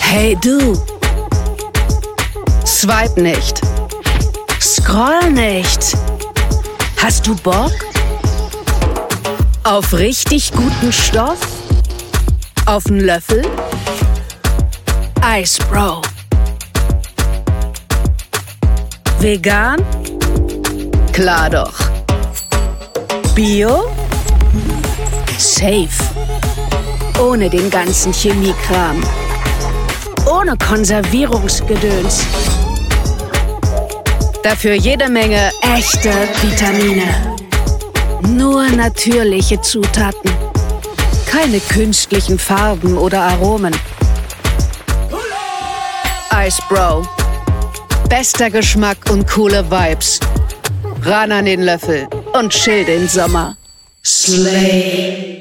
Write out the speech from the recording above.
Hey du! Swipe nicht. Scroll nicht. Hast du Bock? Auf richtig guten Stoff? Auf 'n Löffel? Ice Bro. Vegan? Klar doch. Bio? Safe. Ohne den ganzen Chemiekram. Ohne Konservierungsgedöns. Dafür jede Menge echte Vitamine. Nur natürliche Zutaten. Keine künstlichen Farben oder Aromen. Ice Bro. Bester Geschmack und coole Vibes. Ran an den Löffel und chill den Sommer. Slay.